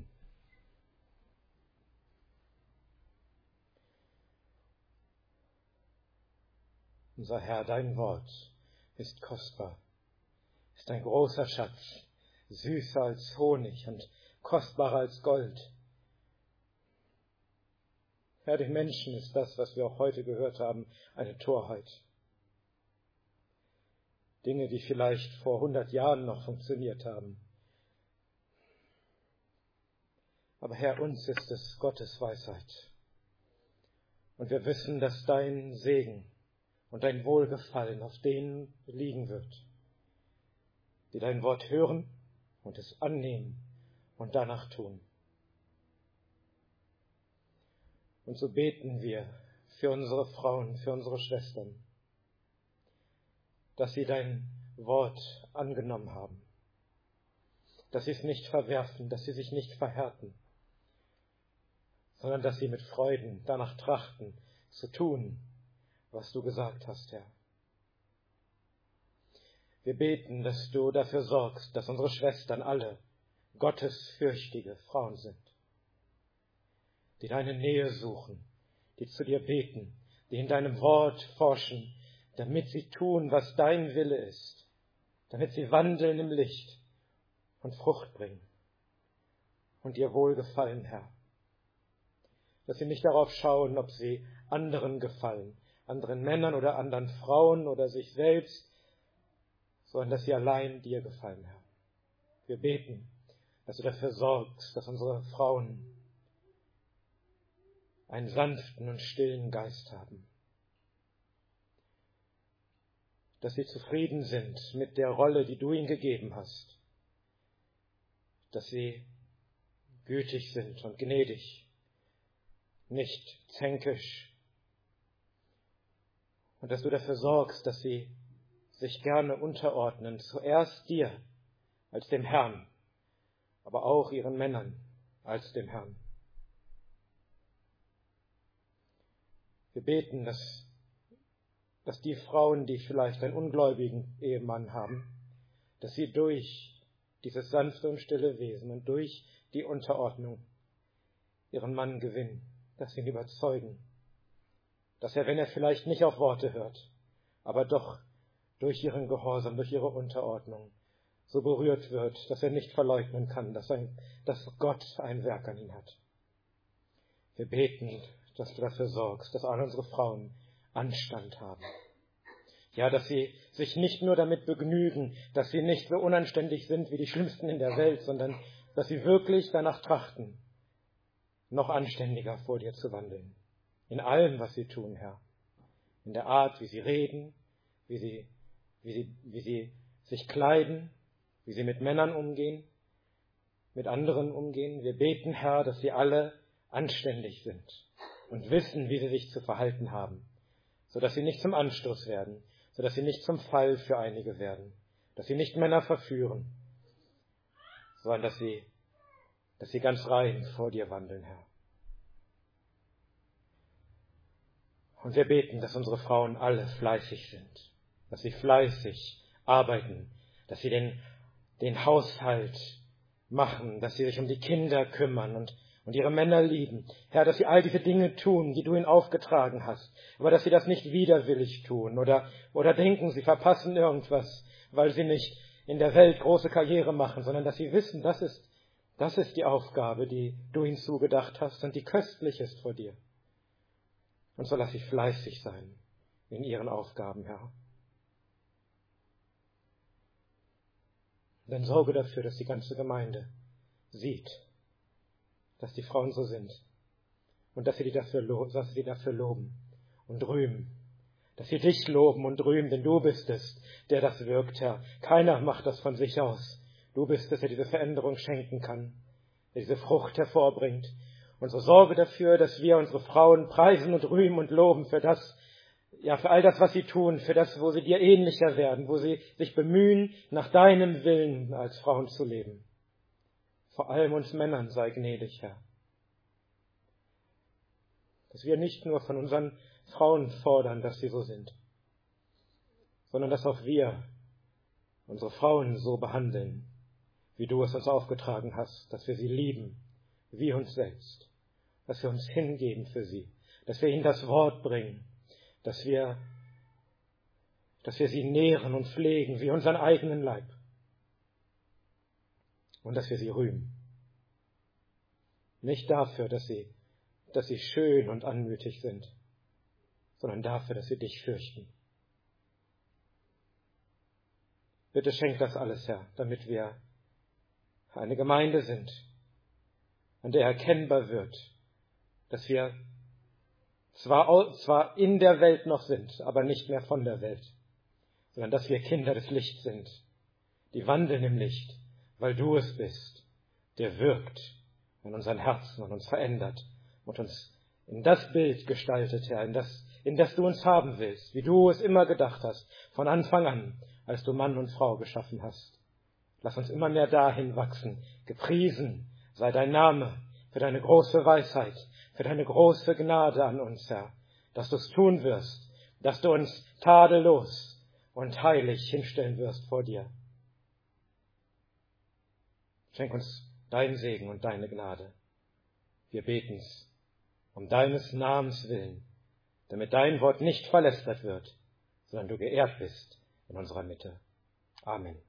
Unser Herr, dein Wort ist kostbar, ist ein großer Schatz, süßer als Honig und kostbarer als Gold. Herr, den Menschen ist das, was wir auch heute gehört haben, eine Torheit. Dinge, die vielleicht vor 100 Jahren noch funktioniert haben. Aber Herr, uns ist es Gottes Weisheit. Und wir wissen, dass dein Segen und dein Wohlgefallen auf denen liegen wird, die dein Wort hören und es annehmen und danach tun. Und so beten wir für unsere Frauen, für unsere Schwestern, dass sie dein Wort angenommen haben, dass sie es nicht verwerfen, dass sie sich nicht verhärten, sondern dass sie mit Freuden danach trachten, zu tun, was du gesagt hast, Herr. Wir beten, dass du dafür sorgst, dass unsere Schwestern alle gottesfürchtige Frauen sind, die deine Nähe suchen, die zu dir beten, die in deinem Wort forschen, damit sie tun, was dein Wille ist, damit sie wandeln im Licht und Frucht bringen und dir wohlgefallen, Herr. Dass sie nicht darauf schauen, ob sie anderen gefallen, anderen Männern oder anderen Frauen oder sich selbst, sondern dass sie allein dir gefallen, Herr. Wir beten, dass du dafür sorgst, dass unsere Frauen einen sanften und stillen Geist haben, dass sie zufrieden sind mit der Rolle, die du ihnen gegeben hast, dass sie gütig sind und gnädig, nicht zänkisch, und dass du dafür sorgst, dass sie sich gerne unterordnen, zuerst dir als dem Herrn, aber auch ihren Männern als dem Herrn. Wir beten, dass die Frauen, die vielleicht einen ungläubigen Ehemann haben, dass sie durch dieses sanfte und stille Wesen und durch die Unterordnung ihren Mann gewinnen, dass sie ihn überzeugen, dass er, wenn er vielleicht nicht auf Worte hört, aber doch durch ihren Gehorsam, durch ihre Unterordnung so berührt wird, dass er nicht verleugnen kann, dass Gott ein Werk an ihn hat. Wir beten, dass du dafür sorgst, dass alle unsere Frauen Anstand haben. Ja, dass sie sich nicht nur damit begnügen, dass sie nicht so unanständig sind wie die Schlimmsten in der Welt, sondern dass sie wirklich danach trachten, noch anständiger vor dir zu wandeln. In allem, was sie tun, Herr. In der Art, wie sie reden, wie sie sich kleiden, wie sie mit Männern umgehen, mit anderen umgehen. Wir beten, Herr, dass sie alle anständig sind und wissen, wie sie sich zu verhalten haben, sodass sie nicht zum Anstoß werden, sodass sie nicht zum Fall für einige werden, dass sie nicht Männer verführen, sondern dass sie ganz rein vor dir wandeln, Herr. Und wir beten, dass unsere Frauen alle fleißig sind, dass sie fleißig arbeiten, dass sie den Haushalt machen, dass sie sich um die Kinder kümmern und ihre Männer lieben. Herr, dass sie all diese Dinge tun, die du ihnen aufgetragen hast, aber dass sie das nicht widerwillig tun oder denken, sie verpassen irgendwas, weil sie nicht in der Welt große Karriere machen, sondern dass sie wissen, das ist die Aufgabe, die du ihnen zugedacht hast und die köstlich ist vor dir. Und so lass sie fleißig sein in ihren Aufgaben, Herr. Dann sorge dafür, dass die ganze Gemeinde sieht, dass die Frauen so sind und dass sie die dafür loben und rühmen, dass sie dich loben und rühmen, denn du bist es, der das wirkt, Herr. Keiner macht das von sich aus. Du bist es, der diese Veränderung schenken kann, der diese Frucht hervorbringt. Und so sorge dafür, dass wir unsere Frauen preisen und rühmen und loben für all das, was sie tun, für das, wo sie dir ähnlicher werden, wo sie sich bemühen, nach deinem Willen als Frauen zu leben. Vor allem uns Männern sei gnädig, Herr. Dass wir nicht nur von unseren Frauen fordern, dass sie so sind, sondern dass auch wir unsere Frauen so behandeln, wie du es uns aufgetragen hast, dass wir sie lieben, wie uns selbst, dass wir uns hingeben für sie, dass wir ihnen das Wort bringen, dass wir sie nähren und pflegen wie unseren eigenen Leib und dass wir sie rühmen. Nicht dafür, dass sie schön und anmutig sind, sondern dafür, dass sie dich fürchten. Bitte schenk das alles, Herr, damit wir eine Gemeinde sind, an der erkennbar wird, dass wir zwar in der Welt noch sind, aber nicht mehr von der Welt, sondern dass wir Kinder des Lichts sind, die wandeln im Licht, weil du es bist, der wirkt in unseren Herzen und uns verändert und uns in das Bild gestaltet, Herr, in das du uns haben willst, wie du es immer gedacht hast, von Anfang an, als du Mann und Frau geschaffen hast. Lass uns immer mehr dahin wachsen. Gepriesen sei dein Name für deine große Weisheit, für deine große Gnade an uns, Herr, dass du es tun wirst, dass du uns tadellos und heilig hinstellen wirst vor dir. Schenk uns deinen Segen und deine Gnade. Wir beten's um deines Namens willen, damit dein Wort nicht verlästert wird, sondern du geehrt bist in unserer Mitte. Amen.